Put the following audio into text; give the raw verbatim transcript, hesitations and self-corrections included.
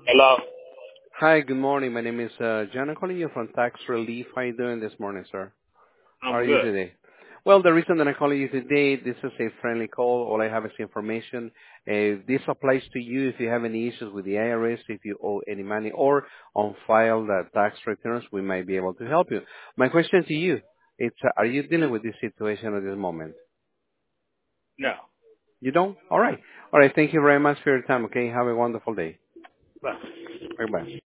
Hello. Hi, good morning. My name is uh, John. I'm calling you from Tax Relief. How are you doing this morning, sir? How I'm are you good. today? Well, the reason that I'm calling you today, this is a friendly call. All I have is information. Uh, this applies to you if you have any issues with the I R S, if you owe any money, or on file the tax returns, we might be able to help you. My question to you, it's, uh, are you dealing with this situation at this moment? No. You don't? All right. All right. Thank you very much for your time, okay? Have a wonderful day. Bye. Bye-bye.